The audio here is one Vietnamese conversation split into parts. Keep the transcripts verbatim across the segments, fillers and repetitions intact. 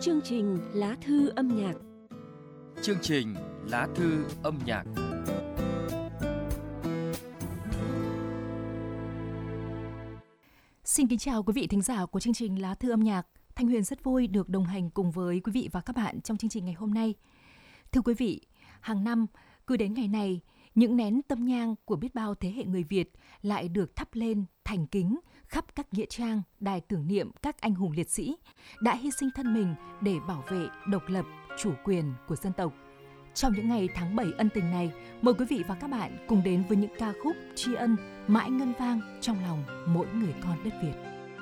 Chương trình Lá thư âm nhạc. Chương trình Lá thư âm nhạc. Xin kính chào quý vị thính giả của chương trình Lá thư âm nhạc. Thanh Huyền rất vui được đồng hành cùng với quý vị và các bạn trong chương trình ngày hôm nay. Thưa quý vị, hàng năm cứ đến ngày này, những nén tâm nhang của biết bao thế hệ người Việt lại được thắp lên thành kính khắp các nghĩa trang, đài tưởng niệm các anh hùng liệt sĩ đã hy sinh thân mình để bảo vệ độc lập, chủ quyền của dân tộc. Trong những ngày tháng bảy ân tình này, mời quý vị và các bạn cùng đến với những ca khúc tri ân mãi ngân vang trong lòng mỗi người con đất Việt.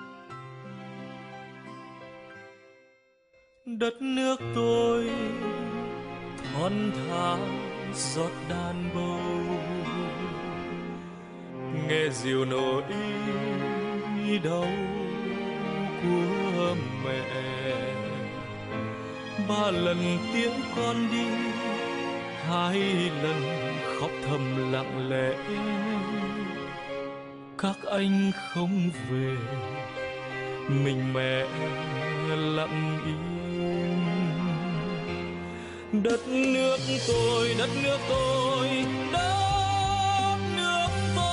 Đất nước tôi thon thả giọt đàn bầu, nghe dìu nỗi đau của mẹ. Ba lần tiễn con đi, hai lần khóc thầm lặng lẽ. Các anh không về, mình mẹ lặng im. Đất nước tôi, đất nước tôi, đất nước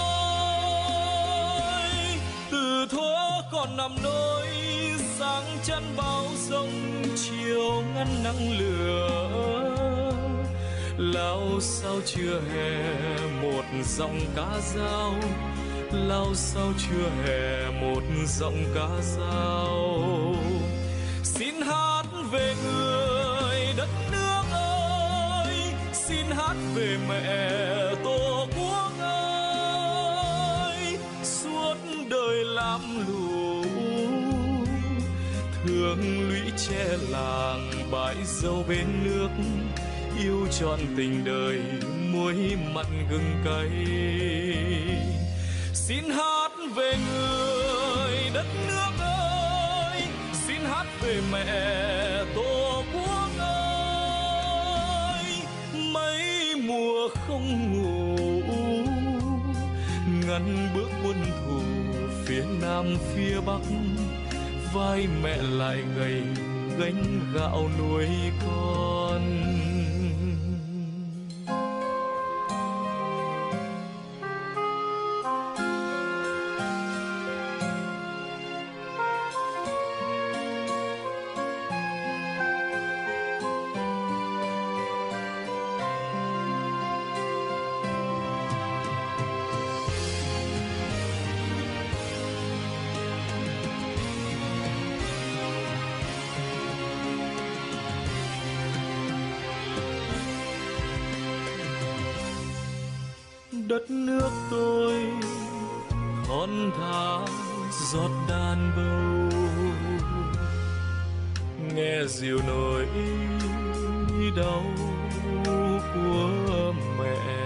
tôi. Từ thuở còn nằm nỗi, sáng chắn bao giông, chiều ngăn nắng lửa. Lao sao chưa hè một giọng ca dao, lao sao chưa hè một giọng ca dao. Xin hát về người đất nước ơi, xin hát về mẹ tổ quốc ơi. Suốt đời lam lũ, thương lũy che làng bãi dâu bên nước. Yêu trọn tình đời muối mặn gừng cay. Xin hát về người đất nước ơi, xin hát về mẹ tổ quốc ơi. Mấy mùa không ngủ, ngăn bước quân thù phía nam phía bắc. Vai mẹ lại gầy gánh gạo nuôi con. Đất nước tôi thon thả giọt đàn bầu, nghe dìu nỗi đau của mẹ.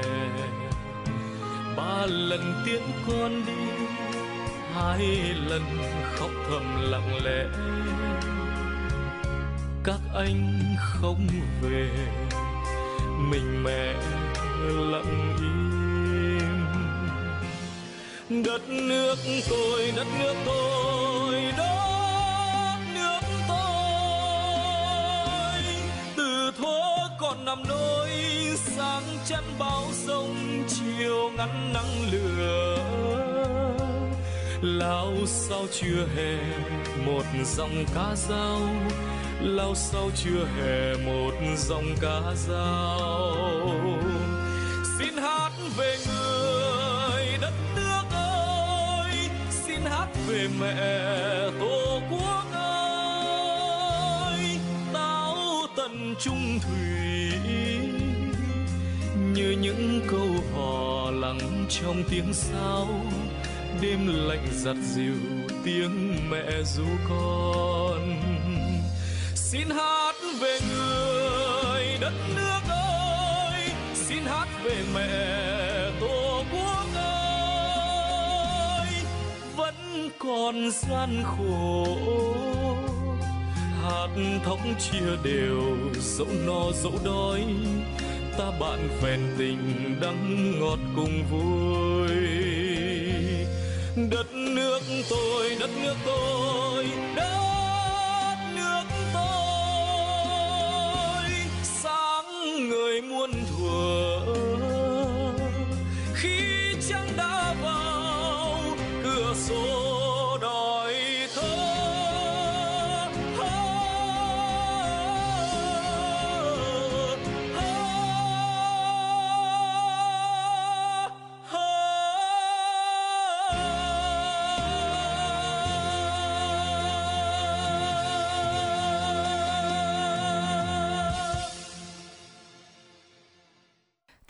Ba lần tiễn con đi, hai lần khóc thầm lặng lẽ. Các anh không về, mình mẹ lặng im. Đất nước tôi, đất nước tôi, đất nước tôi. Từ thuở còn nằm nỗi, sáng chắn bao sông, chiều ngắn nắng lửa. Lao sao chưa hè một giọng ca dao, lao sao chưa hè một giọng ca dao. Xin hát về người đất nước ơi, xin hát về mẹ tổ quốc ơi. Táo tận trung thủy như những câu hò lắng trong tiếng sao. Đêm lạnh giặt dịu tiếng mẹ ru con. Xin hát về người đất nước ơi, xin hát về mẹ tổ quốc ơi. Vẫn còn gian khổ, hạt thóc chia đều, dẫu no dẫu đói. Ta bạn phèn tình đắng ngọt cùng vui. Đất nước tôi, đất nước tôi, đất nước tôi.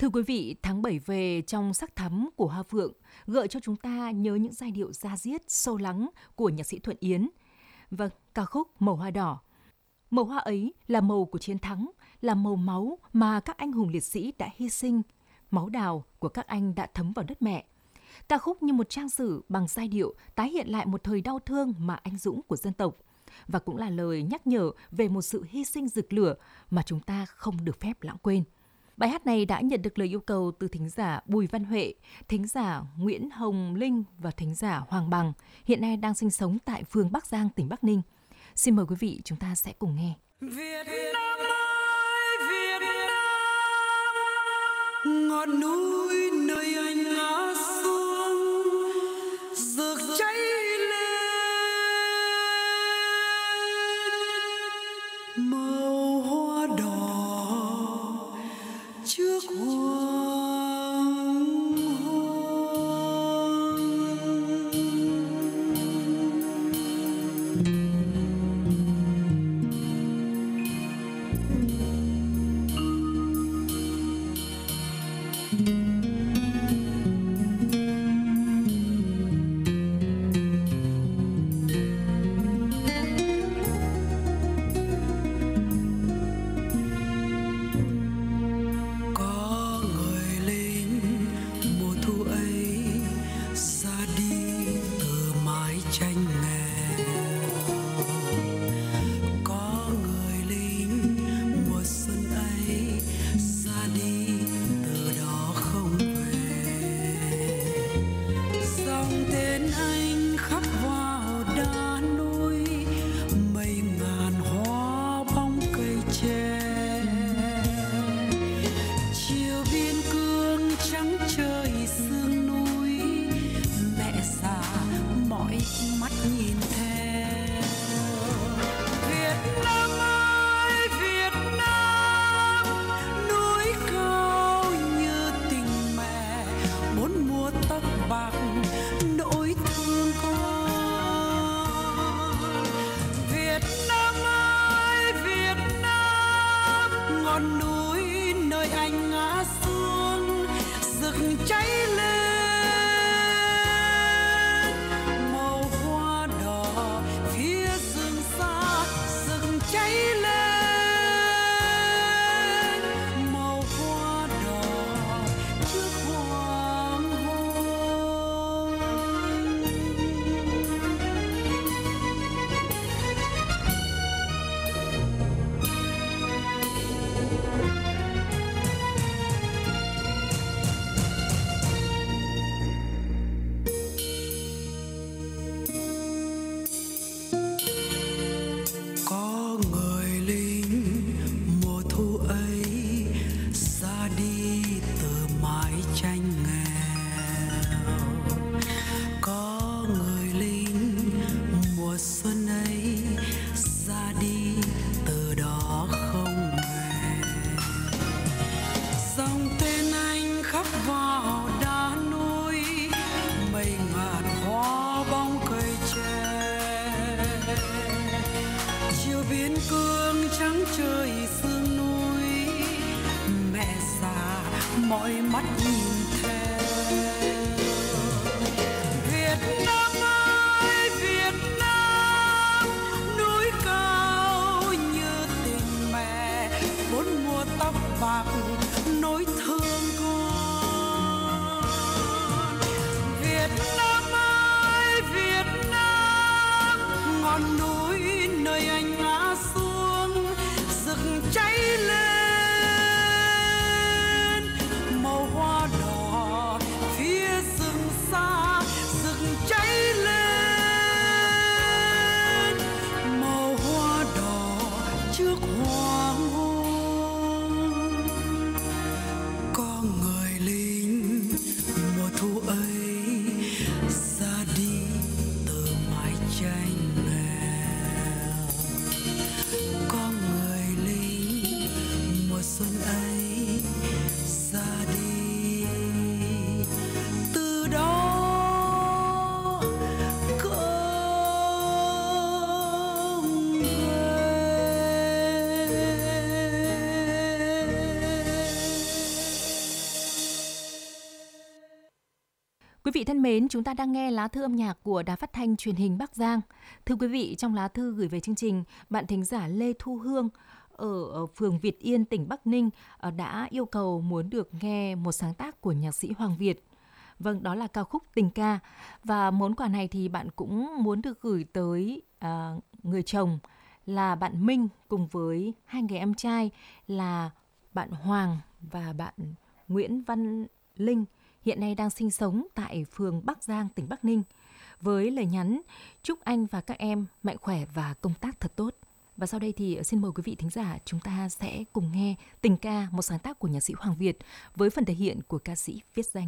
Thưa quý vị, tháng bảy về trong sắc thắm của Hoa Phượng gợi cho chúng ta nhớ những giai điệu da diết, sâu lắng của nhạc sĩ Thuận Yến. Vâng, ca khúc Màu Hoa Đỏ. Màu hoa ấy là màu của chiến thắng, là màu máu mà các anh hùng liệt sĩ đã hy sinh. Máu đào của các anh đã thấm vào đất mẹ. Ca khúc như một trang sử bằng giai điệu tái hiện lại một thời đau thương mà anh dũng của dân tộc. Và cũng là lời nhắc nhở về một sự hy sinh rực lửa mà chúng ta không được phép lãng quên. Bài hát này đã nhận được lời yêu cầu từ thính giả Bùi Văn Huệ, thính giả Nguyễn Hồng Linh và thính giả Hoàng Bằng, hiện nay đang sinh sống tại phường Bắc Giang, tỉnh Bắc Ninh. Xin mời quý vị chúng ta sẽ cùng nghe. Việt Nam ơi, Việt Nam, ngọn núi nơi anh ngã xuống, rực cháy lên màu hoa đỏ trước hoàng cháy lên màu hoa đỏ vị thân mến, chúng ta đang nghe lá thư âm nhạc của Đài Phát thanh Truyền hình Bắc Giang. Thưa quý vị, trong lá thư gửi về chương trình, bạn thính giả Lê Thu Hương ở phường Việt Yên, tỉnh Bắc Ninh đã yêu cầu muốn được nghe một sáng tác của nhạc sĩ Hoàng Việt. Vâng, đó là ca khúc Tình Ca. Và món quà này thì bạn cũng muốn được gửi tới à, người chồng là bạn Minh cùng với hai người em trai là bạn Hoàng và bạn Nguyễn Văn Linh, hiện nay đang sinh sống tại phường Bắc Giang, tỉnh Bắc Ninh, với lời nhắn chúc anh và các em mạnh khỏe và công tác thật tốt. Và sau đây thì xin mời quý vị thính giả chúng ta sẽ cùng nghe Tình Ca, một sáng tác của nhạc sĩ Hoàng Việt với phần thể hiện của ca sĩ Viết Danh.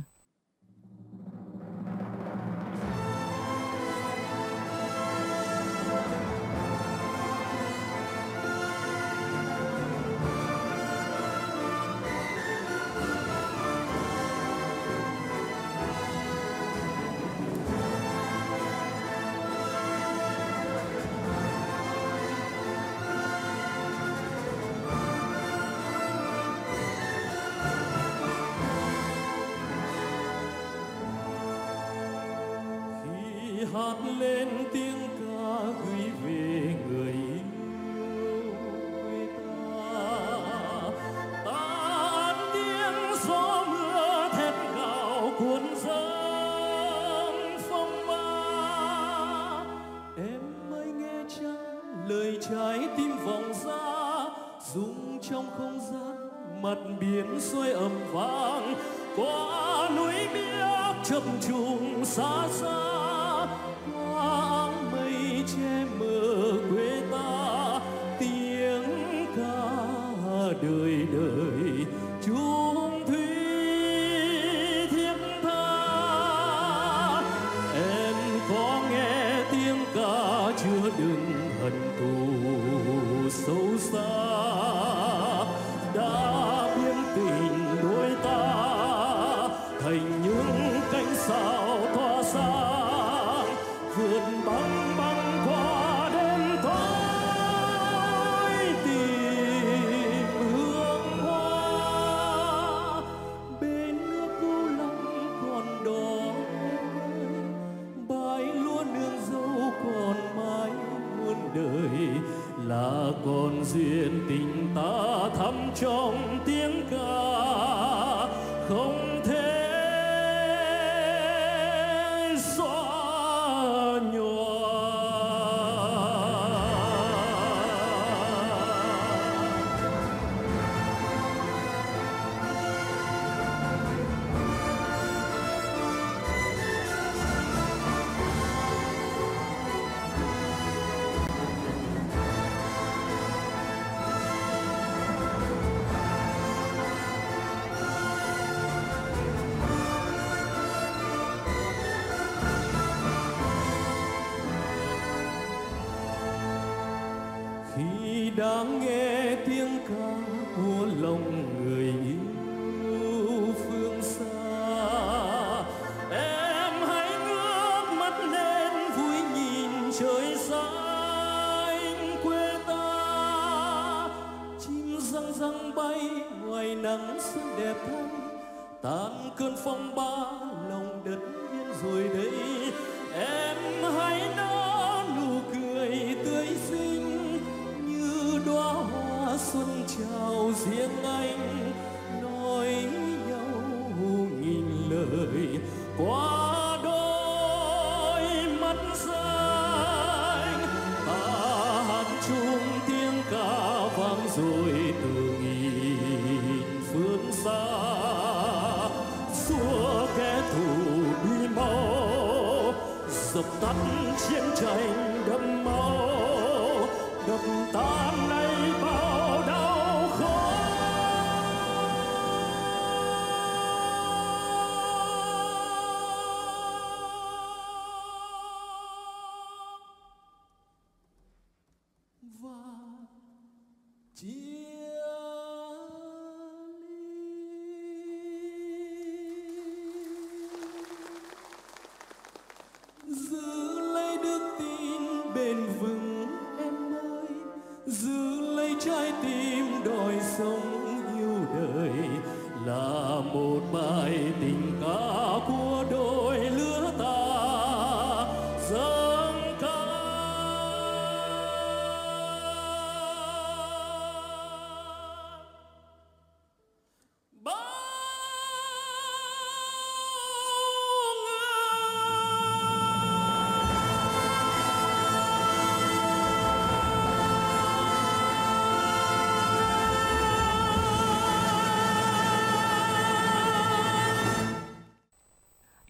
Hát lên tiếng ca gửi về người yêu quê ta, tan tiếng gió mưa thét gào cuốn dâng phong ba. Em ơi nghe chăng lời trái tim vọng ra, rung trong không gian mặt biển xuôi ầm vang, qua núi biếc chập trùng xa xa. Áng mây che mờ quê ta, tiếng ca đời đời chung thủy thiết tha. Em có nghe tiếng ca chứa đựng hận thù sâu xa, đã biến tình đôi ta thành những cánh sao tỏa sáng, vượt băng băng qua đêm tối tìm hương hoa. Bên nước Cửu Long còn đó em ơi, bãi lúa nương dâu còn mãi muôn đời, là còn duyên tình ta thắm trong tiếng ca không thể đang nghe tiếng ca của lòng người yêu phương xa. Em hãy ngước mắt lên vui nhìn trời xanh quê ta, chim răng răng bay ngoài nắng xuân đẹp thắm, tan cơn phong ba lòng đất yên rồi đây. Em hãy nở nụ cười tươi xinh, đóa hoa xuân chào riêng anh, nói nhau nghìn lời qua đôi mắt xanh. Ta hát chung tiếng ca vang rồi từ nghìn phương xa, xua kẻ thù đi mau, dập tắt chiến tranh đẫm máu, đập tan nay bao đau khổ. Và chia ly, giữ lấy đức tin bền vững em ơi, giữ lấy trái tim đòi sống yêu đời, là một bài tình ca của đôi lứa.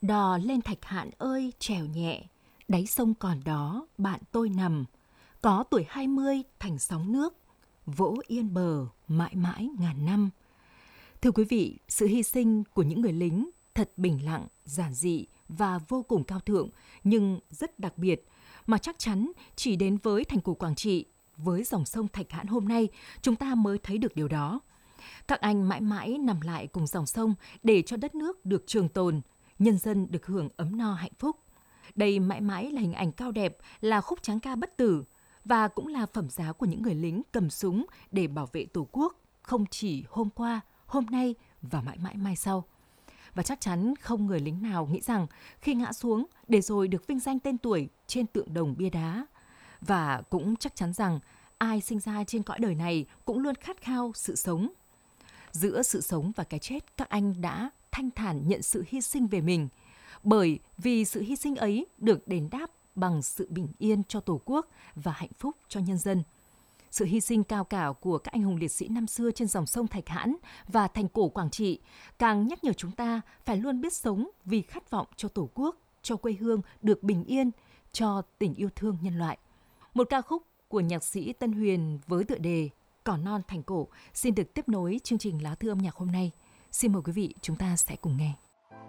Đò lên Thạch Hạn ơi trèo nhẹ, đáy sông còn đó bạn tôi nằm. Có tuổi hai mươi thành sóng nước, vỗ yên bờ mãi mãi ngàn năm. Thưa quý vị, sự hy sinh của những người lính thật bình lặng, giản dị và vô cùng cao thượng, nhưng rất đặc biệt, mà chắc chắn chỉ đến với thành cổ Quảng Trị, với dòng sông Thạch Hãn hôm nay, chúng ta mới thấy được điều đó. Các anh mãi mãi nằm lại cùng dòng sông để cho đất nước được trường tồn, nhân dân được hưởng ấm no hạnh phúc. Đây mãi mãi là hình ảnh cao đẹp, là khúc tráng ca bất tử, và cũng là phẩm giá của những người lính cầm súng để bảo vệ Tổ quốc, không chỉ hôm qua, hôm nay và mãi mãi mai sau. Và chắc chắn không người lính nào nghĩ rằng khi ngã xuống để rồi được vinh danh tên tuổi trên tượng đồng bia đá. Và cũng chắc chắn rằng ai sinh ra trên cõi đời này cũng luôn khát khao sự sống. Giữa sự sống và cái chết, các anh đã thanh thản nhận sự hy sinh về mình. Bởi vì sự hy sinh ấy được đền đáp bằng sự bình yên cho Tổ quốc và hạnh phúc cho nhân dân. Sự hy sinh cao cả của các anh hùng liệt sĩ năm xưa trên dòng sông Thạch Hãn và thành cổ Quảng Trị càng nhắc nhở chúng ta phải luôn biết sống vì khát vọng cho Tổ quốc, cho quê hương được bình yên, cho tình yêu thương nhân loại. Một ca khúc của nhạc sĩ Tân Huyền với tựa đề Cỏ non thành cổ xin được tiếp nối chương trình Lá thư âm nhạc hôm nay. Xin mời quý vị chúng ta sẽ cùng nghe.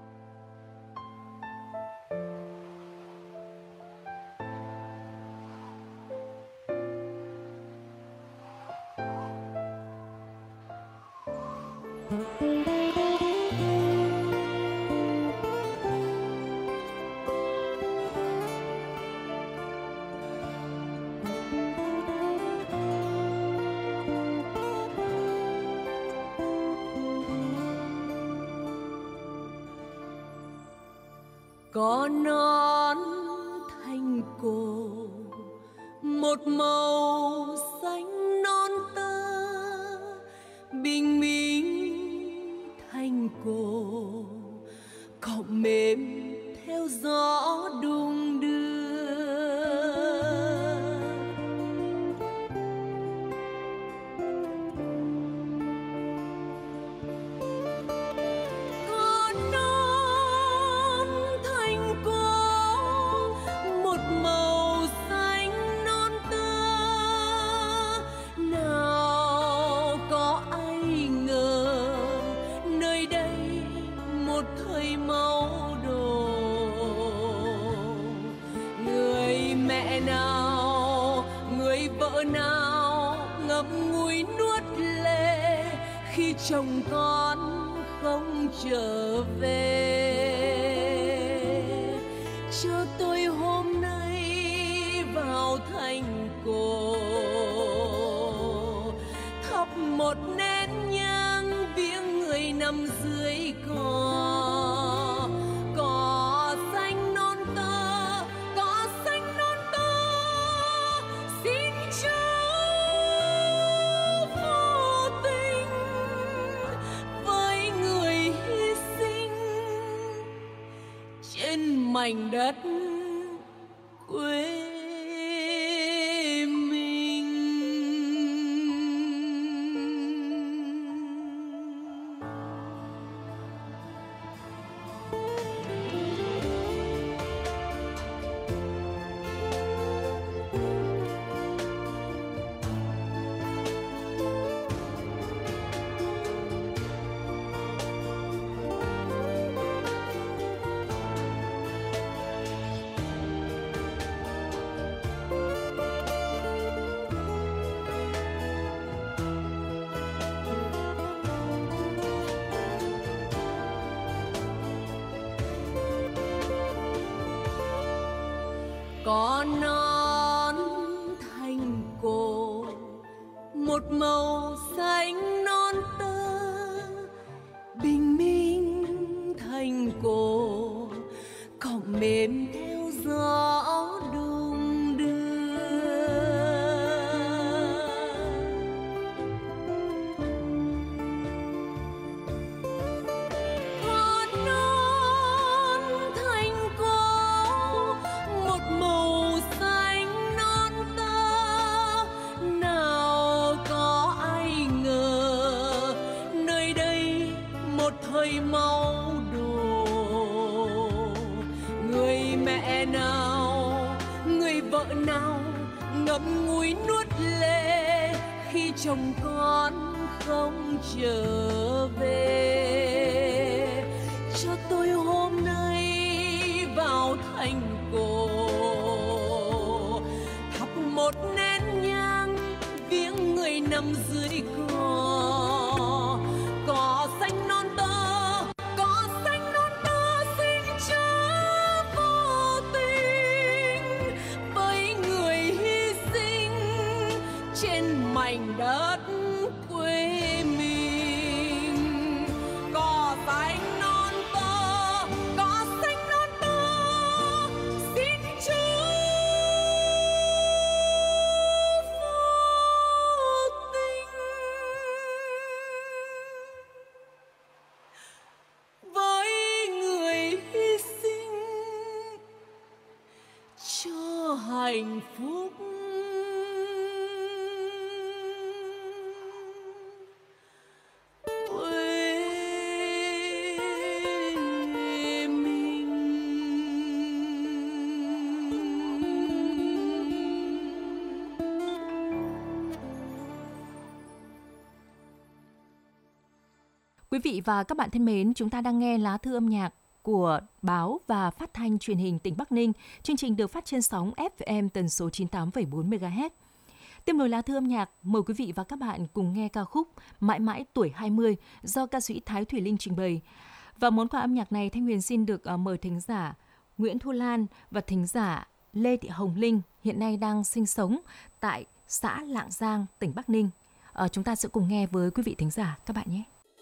Cỏ non thành cổ, một màu xanh non tơ, bình minh thành cổ, cỏ mềm theo gió đung đưa. Chồng con không trở về, cho tôi hôm nay vào thành cổ, thắp một nén nhang viếng người nằm dưới cỏ. Cỏ xanh non tơ, cỏ xanh non tơ, xin cho mảnh đất quê mình. Cỏ non thành cổ, một màu xanh non tơ, bình minh thành cổ, cỏ mềm theo gió đung đưa. Cỏ non thành cổ, một màu xanh non tơ, nào có ai ngờ nơi đây một thời máu đổ. ngậm ngùi nuốt lệ khi chồng con không trở về. Cho tôi hôm nay vào thành cổ thắp một nén nhang viếng người nằm dưới cỏ. Cỏ xanh non tơ, cỏ xanh non tơ xin chớ vô tình với người hy sinh trên mảnh đất quê mình. Cỏ xanh non tơ, cỏ xanh non tơ xin chớ vô tình với người hy sinh cho hạnh phúc Quý vị và các bạn thân mến, chúng ta đang nghe lá thư âm nhạc của báo và phát thanh truyền hình tỉnh Bắc Ninh. Chương trình được phát trên sóng ép em tần số chín mươi tám phẩy bốn mê ga héc. Tiếp nối lá thư âm nhạc, mời quý vị và các bạn cùng nghe ca khúc Mãi mãi tuổi hai mươi do ca sĩ Thái Thủy Linh trình bày. Và món quà âm nhạc này Thanh Huyền xin được uh, mời thính giả Nguyễn Thu Lan và thính giả Lê Thị Hồng Linh hiện nay đang sinh sống tại xã Lạng Giang, tỉnh Bắc Ninh. Uh, chúng ta sẽ cùng nghe với quý vị thính giả các bạn nhé.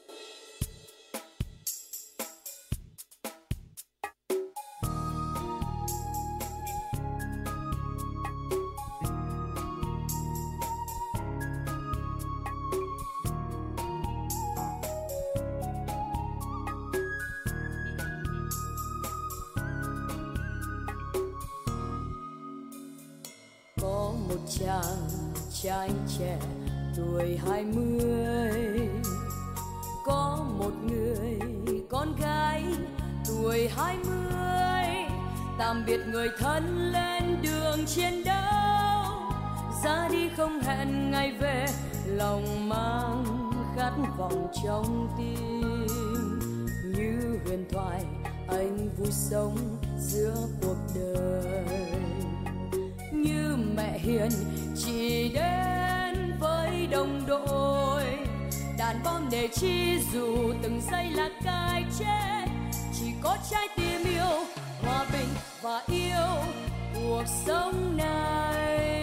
Chàng trai trẻ tuổi hai mươi, có một người con gái tuổi hai mươi. Tạm biệt người thân lên đường chiến đấu, ra đi không hẹn ngày về, lòng mang khát vọng trong tim. Như huyền thoại anh vui sống giữa cuộc đời, như mẹ hiền chỉ đến với đồng đội. Đàn bom để chi dù từng giây là cái chết, chỉ có trái tim yêu hòa bình và yêu cuộc sống này.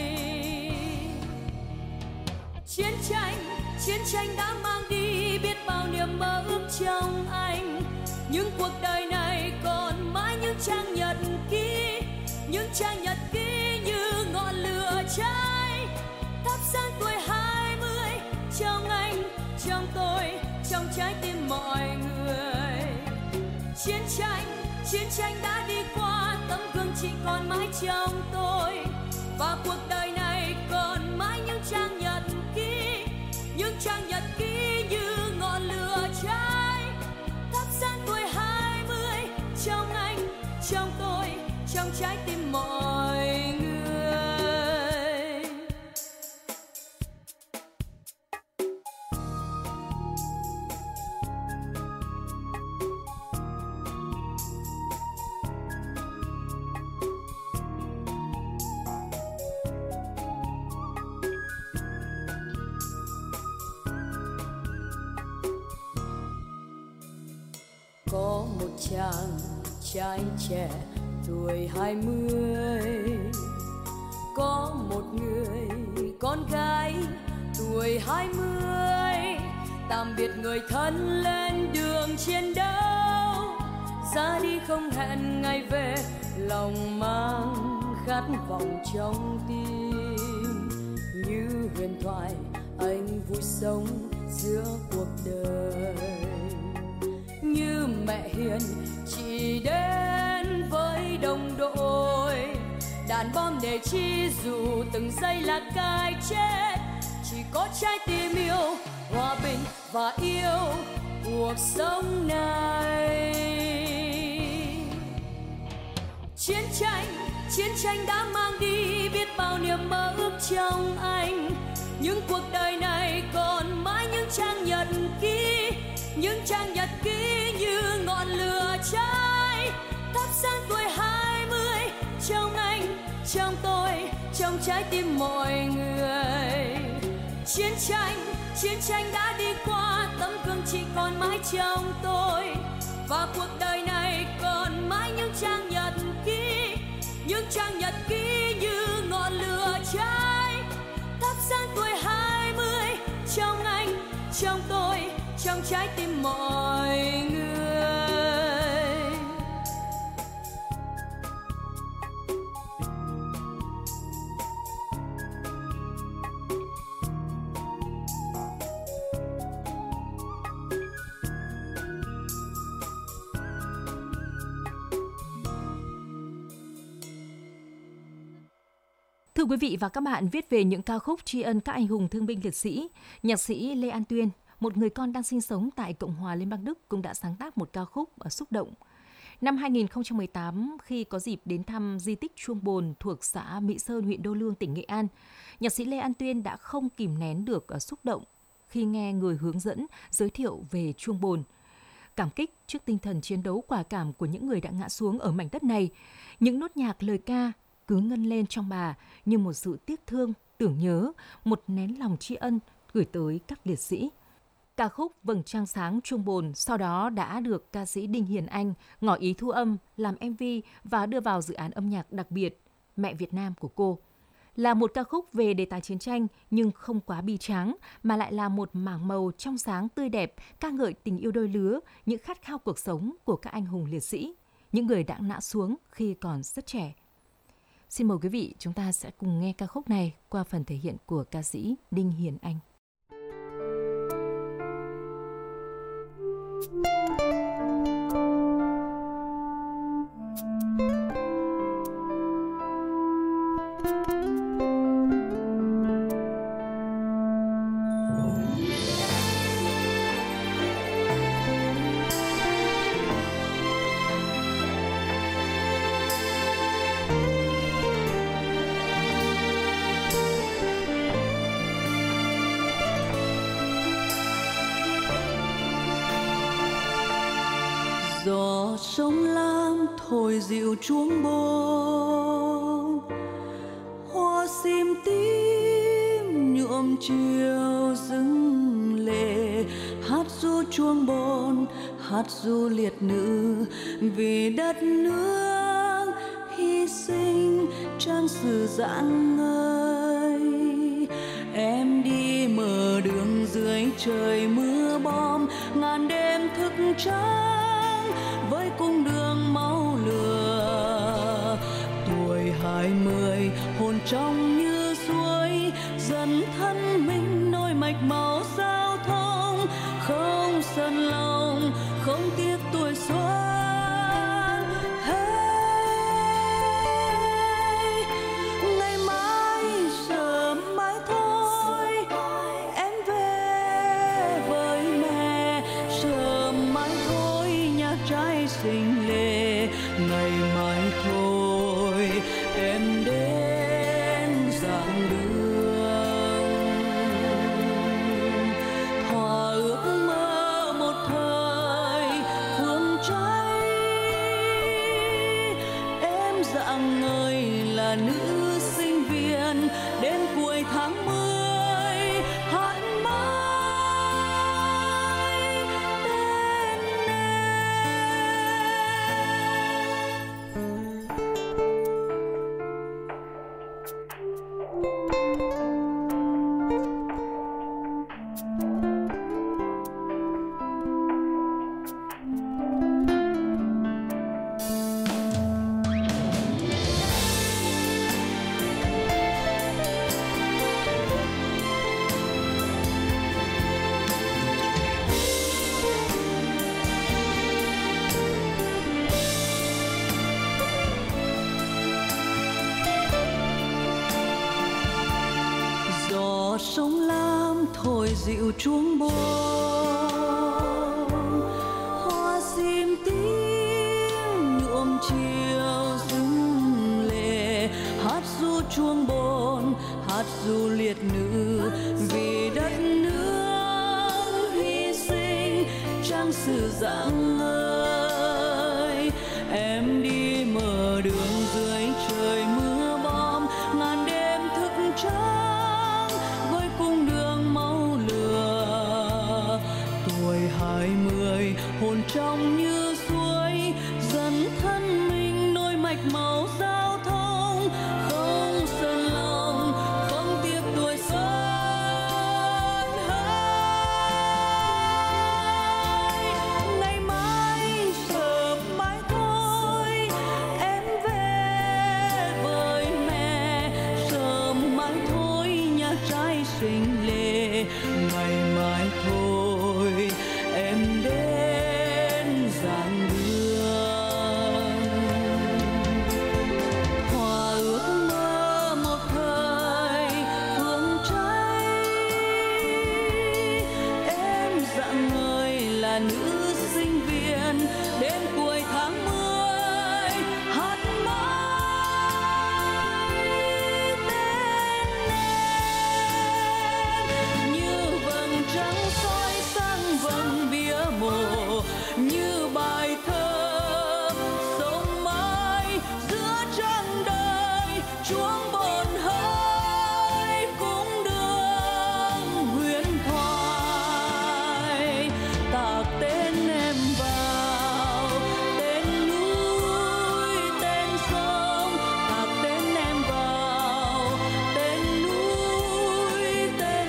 Chiến tranh, chiến tranh đã mang đi biết bao niềm mơ ước trong anh, nhưng cuộc đời này còn mãi những trang nhật ký, những trang nhật ký như ngọn lửa cháy thắp sáng tuổi hai mươi trong anh, trong tôi, trong trái tim mọi người. Chiến tranh, chiến tranh đã đi qua, tấm gương chỉ còn mãi trong tôi, và cuộc đời này còn mãi những trang nhật ký, những trang nhật ký như ngọn lửa cháy thắp sáng tuổi hai mươi trong anh, trong tôi, trong trái tim mọi người. Có một chàng trai trẻ tuổi hai mươi, có một người con gái tuổi hai mươi. Tạm biệt người thân lên đường chiến đấu, ra đi không hẹn ngày về, lòng mang khát vọng trong tim. Như huyền thoại anh vui sống giữa cuộc đời, như mẹ hiền chỉ đến với đồng đội. Đàn bom để chi dù từng giây là cái chết, chỉ có trái tim yêu hòa bình và yêu cuộc sống này. Chiến tranh, chiến tranh đã mang đi biết bao niềm niềm mơ ước trong anh. Nhưng cuộc đời này còn mãi những trang nhật ký, những trang nhật ký như ngọn lửa cháy thắp sáng tuổi hai mươi trong anh, trong tôi, trong trái tim mọi người. Chiến tranh, chiến tranh đã đi qua, tấm gương chỉ còn mãi trong tôi. Và cuộc đời này còn mãi những trang nhật ký, những trang nhật ký như ngọn lửa cháy thắp sáng tuổi hai mươi trong anh, trong tôi, trong trái tim mọi người. Thưa quý vị và các bạn, viết về những ca khúc tri ân các anh hùng thương binh liệt sĩ, nhạc sĩ Lê An Tuyên, một người con đang sinh sống tại Cộng hòa Liên bang Đức, cũng đã sáng tác một ca khúc xúc động. Năm hai nghìn không trăm mười tám, khi có dịp đến thăm di tích Chuông Bồn thuộc xã Mỹ Sơn, huyện Đô Lương, tỉnh Nghệ An, nhạc sĩ Lê An Tuyên đã không kìm nén được xúc động khi nghe người hướng dẫn giới thiệu về Chuông Bồn. Cảm kích trước tinh thần chiến đấu quả cảm của những người đã ngã xuống ở mảnh đất này, những nốt nhạc lời ca cứ ngân lên trong bà như một sự tiếc thương, tưởng nhớ, một nén lòng tri ân gửi tới các liệt sĩ. Ca khúc Vầng Trăng Sáng Chuông Bồn sau đó đã được ca sĩ Đinh Hiền Anh ngỏ ý thu âm, làm em vê và đưa vào dự án âm nhạc đặc biệt Mẹ Việt Nam của cô. Là một ca khúc về đề tài chiến tranh nhưng không quá bi tráng, mà lại là một mảng màu trong sáng tươi đẹp, ca ngợi tình yêu đôi lứa, những khát khao cuộc sống của các anh hùng liệt sĩ, những người đã ngã xuống khi còn rất trẻ. Xin mời quý vị, chúng ta sẽ cùng nghe ca khúc này qua phần thể hiện của ca sĩ Đinh Hiền Anh. Gió sông lam thổi dịu chuông bồn, hoa sim tím nhuộm chiều rừng lệ, hát ru chuông bồn, hát ru liệt nữ vì đất nước hy sinh trang sử rạng ngời. Em đi mở đường dưới trời mưa bom, ngàn đêm thức trắng với cung đường máu lửa. Tuổi hai mươi hồn trong như suối, dần thân mình nối mạch máu giao thông, không sờn lòng, không tiếc tuổi xuân. Hey, ngày mai sớm mai thôi, em về với mẹ. Sớm mai thôi nhà trai xinh lệ, ngày mai thôi em đến giảng đường. Thỏa ước mơ một thời phương cháy, em rạng ngời là nữ sinh viên đến cuối tháng mười hát mãi tên gió sông lam thổi dịu chuông bồn, hoa sim tím nhuộm chiều rừng lệ, hát ru chuông bồn, dù liệt nữ vì đất nước hy sinh trang sử dạng ngời. Em đi mở đường dưới trời mưa bom, ngàn đêm thức trắng với cung đường máu lửa. Tuổi hai mươi hồn trong như suối, dần thân mình nối mạch máu giao thông. Không sơn lòng, không tiếc tuổi xuân hỡi. Ngày mai sớm mai thôi em về với mẹ, sớm mai thôi nhà trai sinh lệ. Ngày mai thôi em đến giảng đường. Hòa ước mơ một thời phương trái, em dạng người là nữ sinh viên đến cuối tháng mười hát mãi tên em. Như vầng trăng soi sáng vầng bia mộ, như bài thơ sống mãi giữa trăng đời. Chuông bồn hơi cũng đường huyền thoại, tạc tên em vào tên núi tên sông. Tạc tên em vào tên núi tên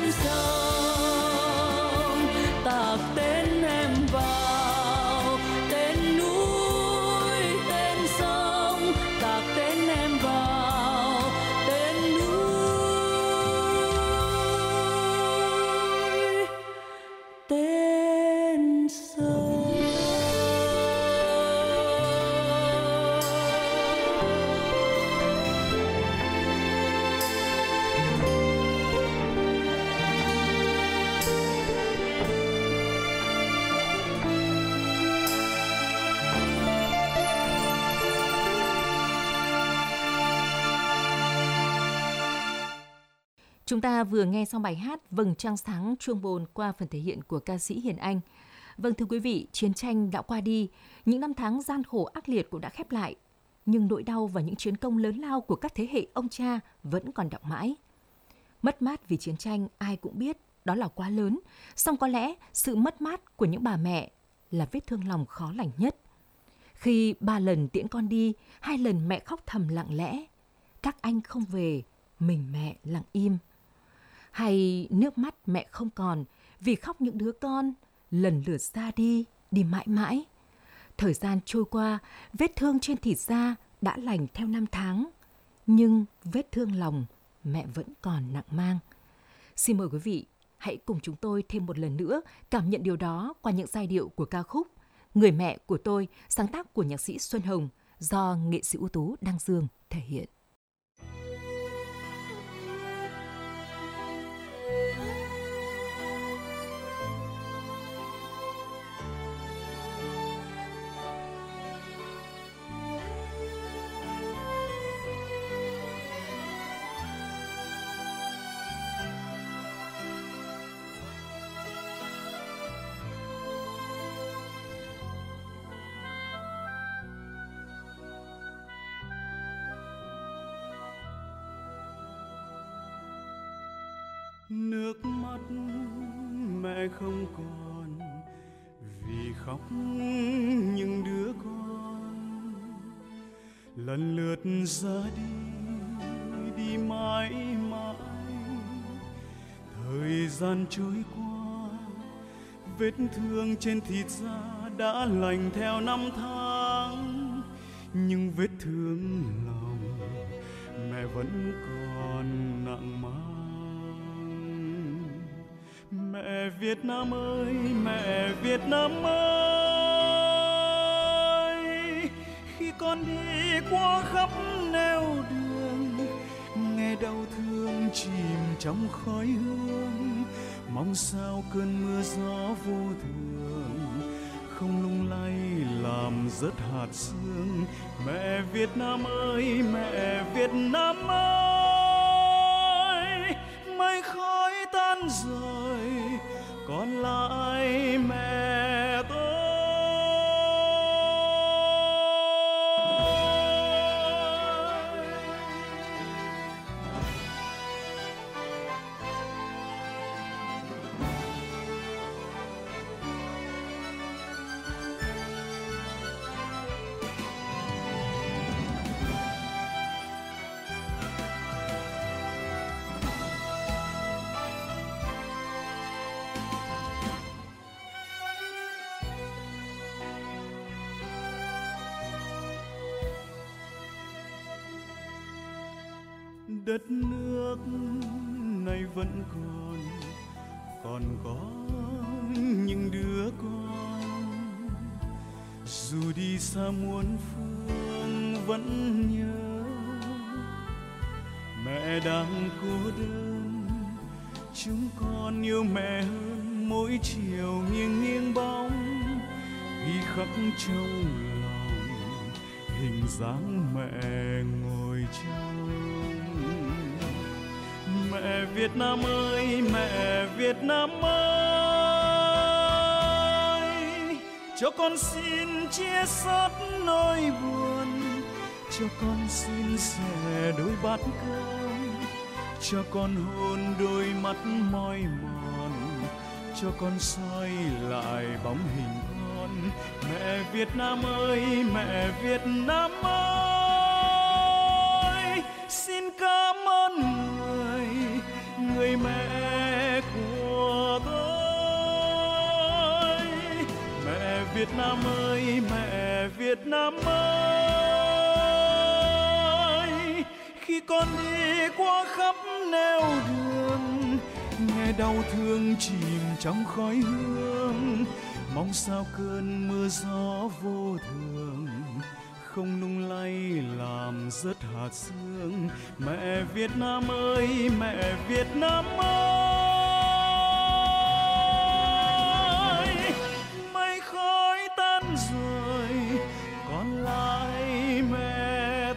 sông. Tạc tên em vào tên núi tên sông. Tạc tên em vào tên núi tên sông. Chúng ta vừa nghe xong bài hát Vầng trăng sáng chuông bồn qua phần thể hiện của ca sĩ Hiền Anh. Vâng thưa quý vị, chiến tranh đã qua đi, những năm tháng gian khổ ác liệt cũng đã khép lại. Nhưng nỗi đau và những chiến công lớn lao của các thế hệ ông cha vẫn còn đọng mãi. Mất mát vì chiến tranh ai cũng biết đó là quá lớn, song có lẽ sự mất mát của những bà mẹ là vết thương lòng khó lành nhất. Khi ba lần tiễn con đi, hai lần mẹ khóc thầm lặng lẽ. Các anh không về, mình mẹ lặng im. Hay nước mắt mẹ không còn vì khóc những đứa con lần lượt ra đi, đi mãi mãi. Thời gian trôi qua, vết thương trên thịt da đã lành theo năm tháng, nhưng vết thương lòng mẹ vẫn còn nặng mang. Xin mời quý vị hãy cùng chúng tôi thêm một lần nữa cảm nhận điều đó qua những giai điệu của ca khúc Người mẹ của tôi, sáng tác của nhạc sĩ Xuân Hồng do nghệ sĩ ưu tú Đăng Dương thể hiện. Nước mắt mẹ không còn vì khóc những đứa con lần lượt ra đi, đi mãi mãi. Thời gian trôi qua, vết thương trên thịt da đã lành theo năm tháng, nhưng vết thương lòng mẹ vẫn còn nặng mang. Mẹ Việt Nam ơi, mẹ Việt Nam ơi, khi con đi qua khắp nẻo đường, nghe đau thương chìm trong khói hương, mong sao cơn mưa gió vô thường không lung lay làm rớt hạt sương. Mẹ Việt Nam ơi, mẹ Việt Nam ơi, khói tan rồi, còn lại mẹ tôi. Đất nước này vẫn còn, còn có những đứa con, dù đi xa muôn phương vẫn nhớ. Mẹ đang cô đơn, chúng con yêu mẹ hơn mỗi chiều nghiêng nghiêng bóng, ghi khắc trong lòng hình dáng mẹ ngồi trong. Mẹ Việt Nam ơi, mẹ Việt Nam ơi, cho con xin chia sớt nỗi buồn, cho con xin sẻ đôi bát cơm, cho con hôn đôi mắt mỏi mòn, cho con soi lại bóng hình con. Mẹ Việt Nam ơi, mẹ Việt Nam ơi, xin cảm ơn người, người mẹ của tôi. Mẹ Việt Nam ơi, mẹ Việt Nam ơi, khi con đi qua khắp nẻo đường, nghe đau thương chìm trong khói hương, mong sao cơn mưa gió vô thường không lung lay làm rớt hạt sương. Mẹ Việt Nam ơi, mẹ Việt Nam ơi, mây khói tan rồi, còn lại mẹ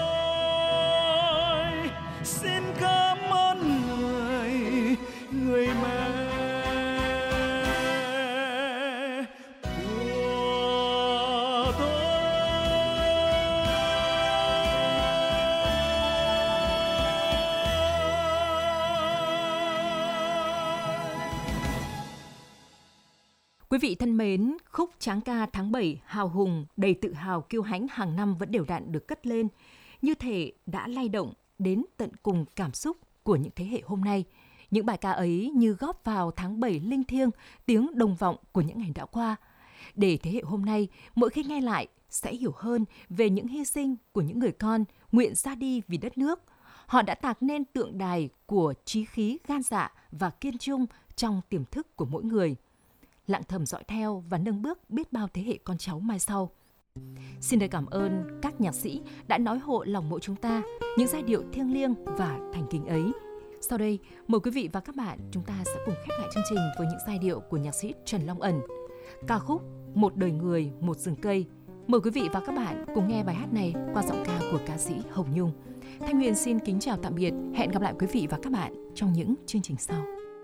thôi. Xin cảm ơn người, người mẹ. Quý vị thân mến, khúc Tráng ca tháng bảy hào hùng, đầy tự hào kiêu hãnh hàng năm vẫn đều đặn được cất lên, như thể đã lay động đến tận cùng cảm xúc của những thế hệ hôm nay. Những bài ca ấy như góp vào tháng bảy linh thiêng, tiếng đồng vọng của những ngày đã qua. Để thế hệ hôm nay, mỗi khi nghe lại, sẽ hiểu hơn về những hy sinh của những người con nguyện ra đi vì đất nước. Họ đã tạc nên tượng đài của chí khí gan dạ và kiên trung trong tiềm thức của mỗi người, lặng thầm dõi theo và nâng bước biết bao thế hệ con cháu mai sau. Xin lời cảm ơn các nhạc sĩ đã nói hộ lòng mỗi chúng ta những giai điệu thiêng liêng và thành kính ấy. Sau đây, mời quý vị và các bạn chúng ta sẽ cùng khép lại chương trình với những giai điệu của nhạc sĩ Trần Long Ẩn. Ca khúc Một đời người, một rừng cây. Mời quý vị và các bạn cùng nghe bài hát này qua giọng ca của ca sĩ Hồng Nhung. Thanh Huyền xin kính chào tạm biệt. Hẹn gặp lại quý vị và các bạn trong những chương trình sau.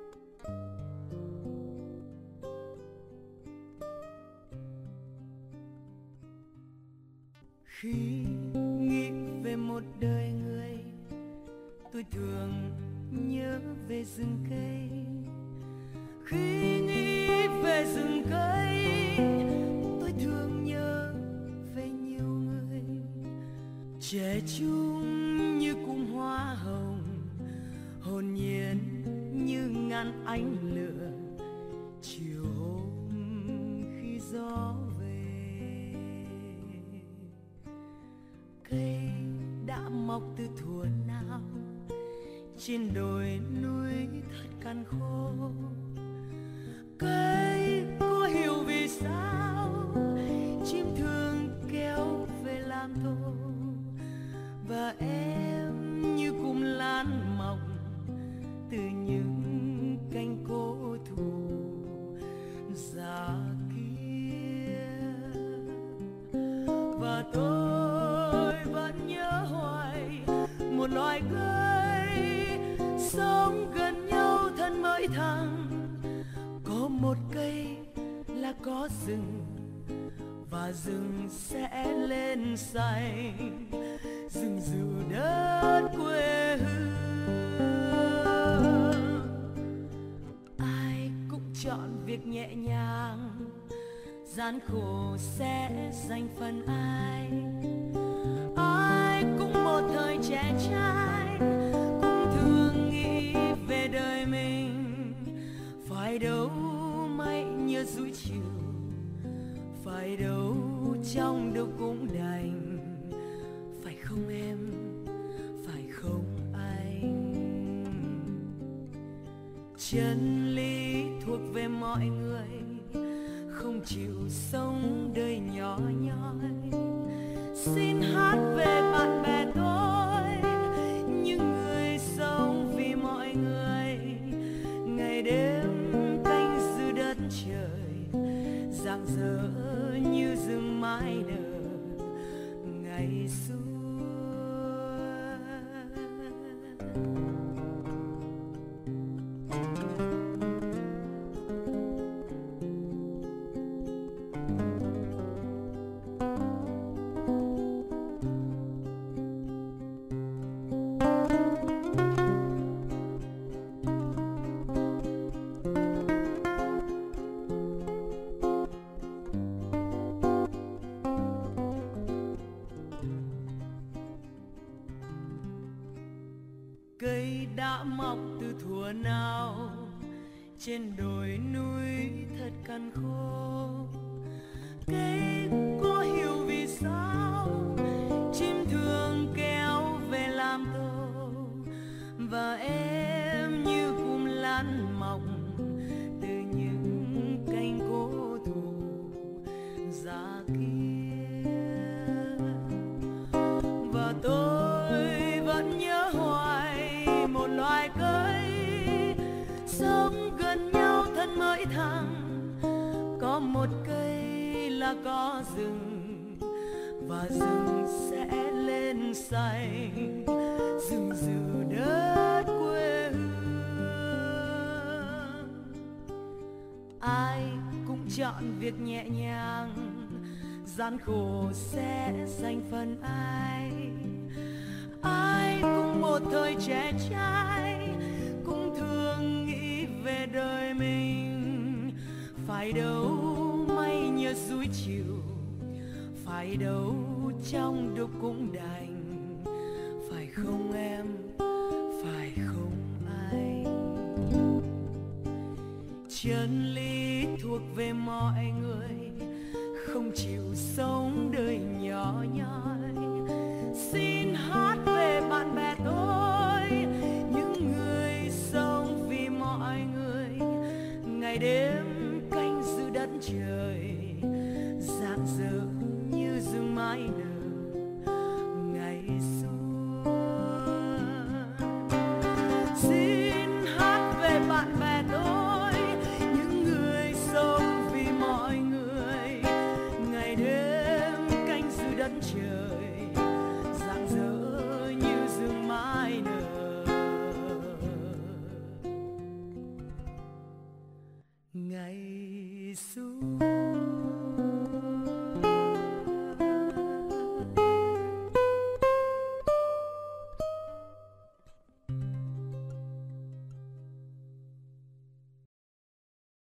Khi nghĩ về một đời người, tôi thường nhớ về rừng cây. Khi nghĩ về rừng cây, tôi thường nhớ về nhiều người. Trẻ trung như cụm hoa hồng, hồn nhiên như ngàn ánh lửa. Chiều hôm khi gió cây đã mọc từ thuở nào, trên đồi núi thật cằn khô. Cây có hiểu vì sao chim thường kéo về làm thô, và em như cụm lan mọc từ những cánh cố thủ già kia. Và tôi một loài cây sống gần nhau. mỗi thằng có một cây là có rừng, và rừng sẽ lên xanh, rừng dịu đất quê hương. Ai cũng chọn việc nhẹ nhàng, gian khổ sẽ dành phần ai. Ai cũng một thời trẻ trai, cũng thường nghĩ về đời mình. Phải đâu mây như dũi chiều, phải đâu trong đâu cũng đành. Phải không em, phải không anh? Chân lý thuộc về mọi người, không chịu sống đời nhỏ nhoi. Xin hát về bạn bè tôi, những người sống vì mọi người. Ngày đêm canh giữ đất trời, rạng rỡ như rừng mãi nở ngày xưa. Cây đã mọc từ thuở nào, trên đồi núi thật cằn khô. Cây có hiểu vì sao chim thường kéo về làm tổ, và em như cụm lan mọc từ những cành cố thủ già kia. Và tôi vẫn nhớ hoài một loài cây sống gần nhau thân mỗi thằng. Có một cây là có rừng, và rừng sẽ lên xanh, rừng dịu đất quê hương. Ai cũng chọn việc nhẹ nhàng, gian khổ sẽ dành phần ai. Ai cũng một thời trẻ trai, cũng thường nghĩ về đời mình. Phải đâu mây nhớ dúi chiều, phải đâu trong đâu cũng đành. Phải không em, phải không anh? Chân lý thuộc về mọi người, không chịu sống đời nhỏ nhoi. Xin hát về bạn bè tôi, những người sống vì mọi người. Ngày đêm canh giữ đất trời, rạng rỡ như rừng mãi nở ngày xưa. Xin hát về bạn bè tôi, những người sống vì mọi người. Ngày đêm canh giữ đất trời, rạng rỡ như rừng mãi nở ngày xưa.